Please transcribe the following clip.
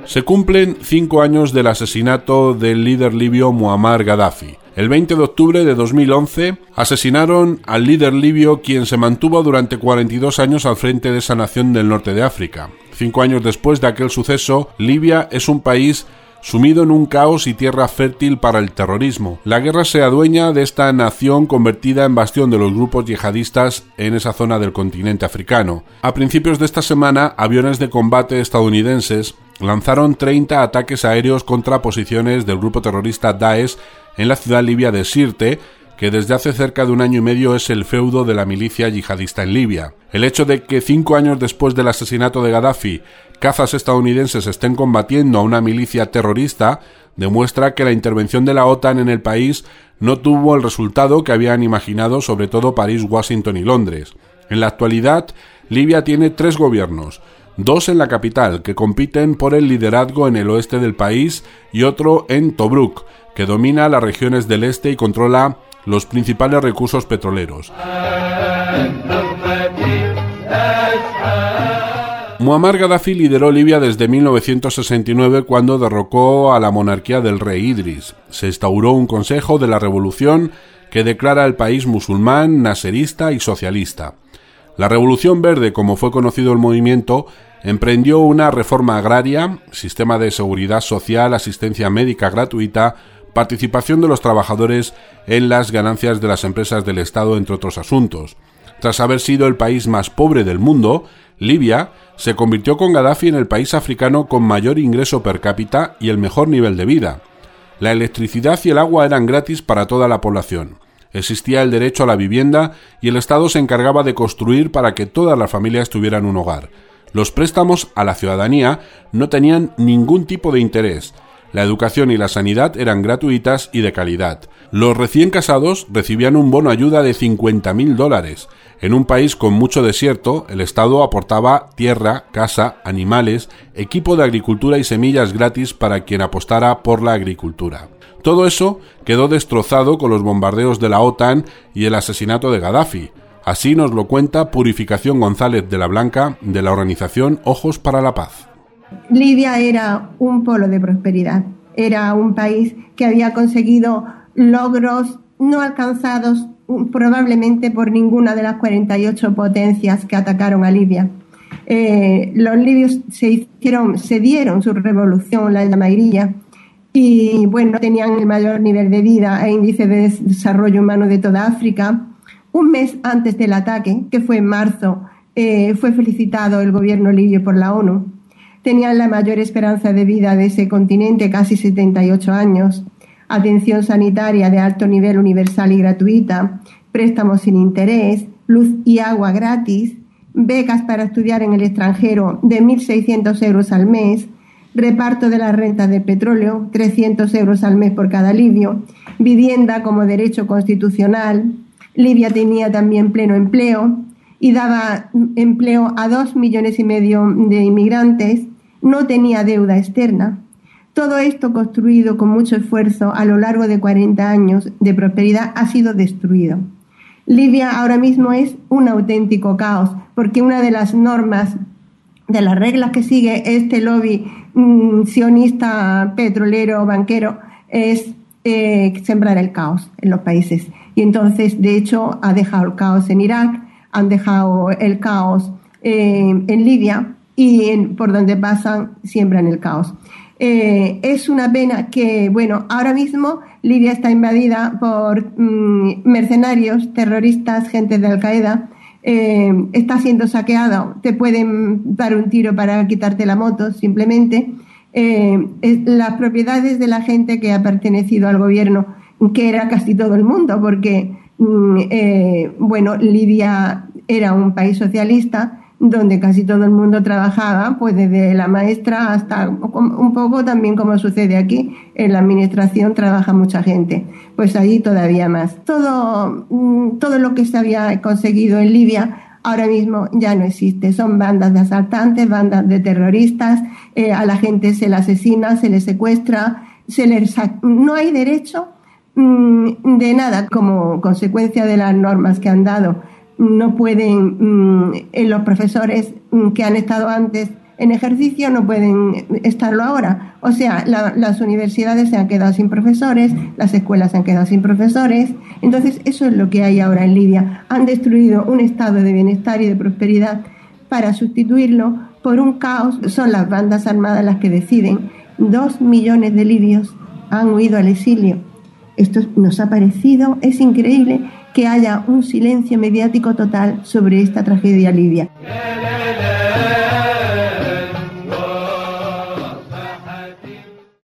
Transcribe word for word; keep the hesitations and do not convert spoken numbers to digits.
Se cumplen cinco años del asesinato del líder libio Muammar Gaddafi. El veinte de octubre de dos mil once asesinaron al líder libio, quien se mantuvo durante cuarenta y dos años al frente de esa nación del norte de África. Cinco años después de aquel suceso, Libia es un país sumido en un caos y tierra fértil para el terrorismo. La guerra se adueña de esta nación convertida en bastión de los grupos yihadistas en esa zona del continente africano. A principios de esta semana, aviones de combate estadounidenses lanzaron treinta ataques aéreos contra posiciones del grupo terrorista Daesh en la ciudad libia de Sirte, que desde hace cerca de un año y medio es el feudo de la milicia yihadista en Libia. El hecho de que cinco años después del asesinato de Gaddafi, cazas estadounidenses estén combatiendo a una milicia terrorista demuestra que la intervención de la OTAN en el país no tuvo el resultado que habían imaginado sobre todo París, Washington y Londres. En la actualidad, Libia tiene tres gobiernos, dos en la capital, que compiten por el liderazgo en el oeste del país, y otro en Tobruk, que domina las regiones del este y controla los principales recursos petroleros. Muammar Gaddafi lideró Libia desde mil novecientos sesenta y nueve, cuando derrocó a la monarquía del rey Idris. Se instauró un consejo de la revolución que declara el país musulmán, naserista y socialista. La Revolución Verde, como fue conocido el movimiento, emprendió una reforma agraria, sistema de seguridad social, asistencia médica gratuita, participación de los trabajadores en las ganancias de las empresas del Estado, entre otros asuntos. Tras haber sido el país más pobre del mundo, Libia se convirtió con Gaddafi en el país africano con mayor ingreso per cápita y el mejor nivel de vida. La electricidad y el agua eran gratis para toda la población. Existía el derecho a la vivienda y el Estado se encargaba de construir para que todas las familias tuvieran un hogar. Los préstamos a la ciudadanía no tenían ningún tipo de interés. La educación y la sanidad eran gratuitas y de calidad. Los recién casados recibían un bono ayuda de cincuenta mil dólares. En un país con mucho desierto, el Estado aportaba tierra, casa, animales, equipo de agricultura y semillas gratis para quien apostara por la agricultura. Todo eso quedó destrozado con los bombardeos de la OTAN y el asesinato de Gaddafi. Así nos lo cuenta Purificación González de la Blanca, de la organización Ojos para la Paz. Libia era un polo de prosperidad, era un país que había conseguido logros no alcanzados probablemente por ninguna de las cuarenta y ocho potencias que atacaron a Libia. Eh, los libios se hicieron, se dieron su revolución, la llamarilla, y bueno, tenían el mayor nivel de vida e índice de desarrollo humano de toda África. Un mes antes del ataque, que fue en marzo, eh, fue felicitado el gobierno libio por la ONU. Tenían la mayor esperanza de vida de ese continente, casi setenta y ocho años, atención sanitaria de alto nivel universal y gratuita, préstamos sin interés, luz y agua gratis, becas para estudiar en el extranjero de mil seiscientos euros al mes, reparto de las rentas de petróleo, trescientos euros al mes por cada libio, vivienda como derecho constitucional. Libia tenía también pleno empleo y daba empleo a dos millones y medio de inmigrantes. No tenía deuda externa. Todo esto, construido con mucho esfuerzo a lo largo de cuarenta años de prosperidad, ha sido destruido. Libia ahora mismo es un auténtico caos, porque una de las normas, de las reglas que sigue este lobby mmm, sionista, petrolero, banquero, es eh, sembrar el caos en los países. Y entonces, de hecho, ha dejado el caos en Irak, han dejado el caos eh, en Libia, y en, por donde pasan siembran el caos. Eh, es una pena que, bueno, ahora mismo Libia está invadida por mm, mercenarios, terroristas, gente de Al-Qaeda, eh, está siendo saqueado, te pueden dar un tiro para quitarte la moto simplemente. Eh, es, las propiedades de la gente que ha pertenecido al gobierno, que era casi todo el mundo, porque, mm, eh, bueno, Libia era un país socialista, donde casi todo el mundo trabajaba, pues desde la maestra hasta un poco también como sucede aquí, en la administración trabaja mucha gente, pues allí todavía más. Todo, todo lo que se había conseguido en Libia ahora mismo ya no existe, son bandas de asaltantes, bandas de terroristas, eh, a la gente se la asesina, se le secuestra, se le sac... no hay derecho mmm, de nada como consecuencia de las normas que han dado. No pueden, mmm, los profesores mmm, que han estado antes en ejercicio no pueden estarlo ahora. O sea, la, las universidades se han quedado sin profesores, las escuelas se han quedado sin profesores. Entonces, eso es lo que hay ahora en Libia. Han destruido un estado de bienestar y de prosperidad para sustituirlo por un caos. Son las bandas armadas las que deciden. Dos millones de libios han huido al exilio. Esto nos ha parecido, es increíble que haya un silencio mediático total sobre esta tragedia libia.